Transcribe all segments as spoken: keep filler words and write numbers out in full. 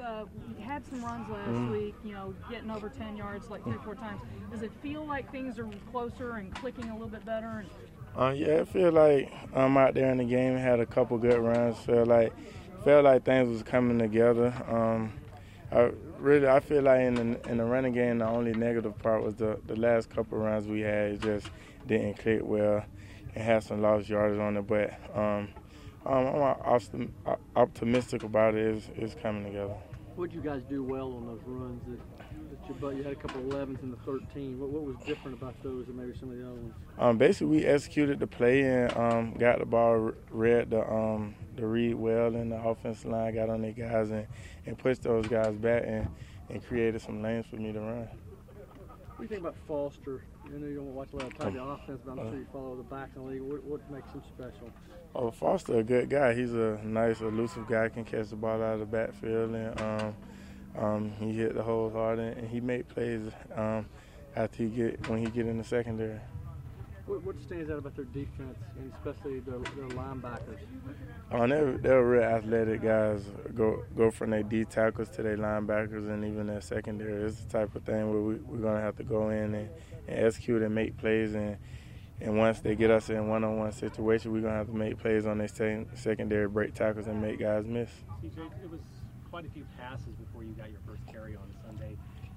uh, had some runs last mm-hmm. week, you know, getting over ten yards like three or four times. Does it feel like things are closer and clicking a little bit better? Uh, yeah, it feel like I'm out there in the game, had a couple good runs. Feel like felt like things was coming together. Um, I really I feel like in the in the running game, the only negative part was the the last couple runs we had. It just didn't click well. It had some lost yardage on it, but um, um, I'm optimistic about it. It's, it's coming together. What did you guys do well on those runs that, that you, but you had a couple of elevens and the thirteen? What, what was different about those than maybe some of the other ones? Um, basically, we executed the play and um, got the ball, read the um, the read well, and the offensive line got on their guys and, and pushed those guys back and, and created some lanes for me to run. What do you think about Foster? I know you don't watch a lot of time the offense, but I'm sure you follow the back in the league. What, what makes him special? Oh, Foster, a good guy. He's a nice, elusive guy. Can catch the ball out of the backfield, and um, um, he hit the hole hard, and, and he made plays um, after he get when he get in the secondary. What, what stands out about their defense, and especially their, their linebackers? Oh, they're, they're real athletic guys. Go go from their D tackles to their linebackers and even their secondary. It's the type of thing where we, we're going to have to go in and, and execute and make plays. And, and once they get us in one-on-one situation, we're going to have to make plays on their sec- secondary break tackles and make guys miss. C J, it was quite a few passes before you got your first carry on Sunday.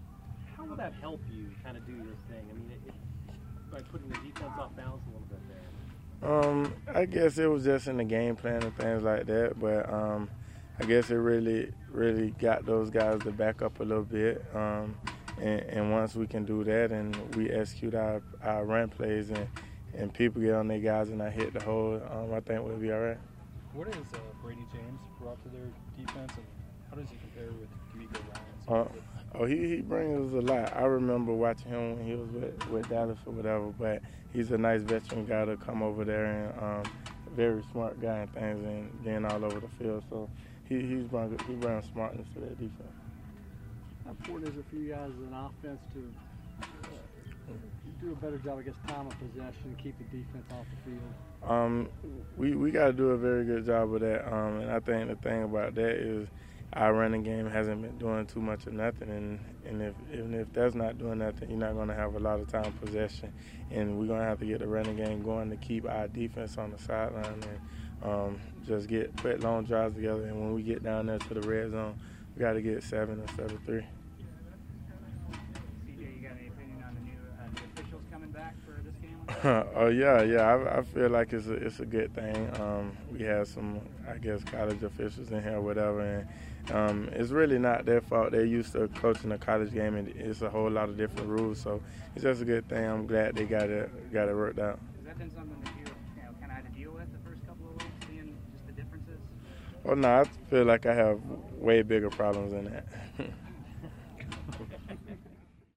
How will that help you kind of do your thing? I mean, it, it, by putting the defense off balance a little bit there. Um, I guess it was just in the game plan and things like that, but um, I guess it really, really got those guys to back up a little bit. Um, and, and once we can do that and we execute our, our run plays and, and people get on their guys and I hit the hole, um, I think we'll be all right. What has uh, Brady James brought to their defense, and how does he compare with D'Amico Uh, Ryan? oh, he, he brings us a lot. I remember watching him when he was with, with Dallas or whatever, but he's a nice veteran guy to come over there and um, a very smart guy and things and being all over the field. So he he's brought he brings smartness to that defense. How important is it for you guys as an offense to uh, do a better job, I guess, time of possession and keep the defense off the field? Um, we we got to do a very good job of that, um, and I think the thing about that is our running game hasn't been doing too much of nothing, and, and if even if that's not doing nothing, you're not going to have a lot of time possession, and we're going to have to get the running game going to keep our defense on the sideline and um, just get put long drives together, and when we get down there to the red zone, we got to get seven instead of three. C J, you got any opinion on the new, uh, new officials coming back for this game? Oh yeah, yeah. I, I feel like it's a it's a good thing. Um, we have some, I guess, college officials in here, or whatever, and um, it's really not their fault. They're used to coaching a college game, and it's a whole lot of different rules. So it's just a good thing. I'm glad they got it got it worked out. Has that been something that you, you know, kind of had to deal with the first couple of weeks, seeing just the differences? Oh no, I feel like I have way bigger problems than that.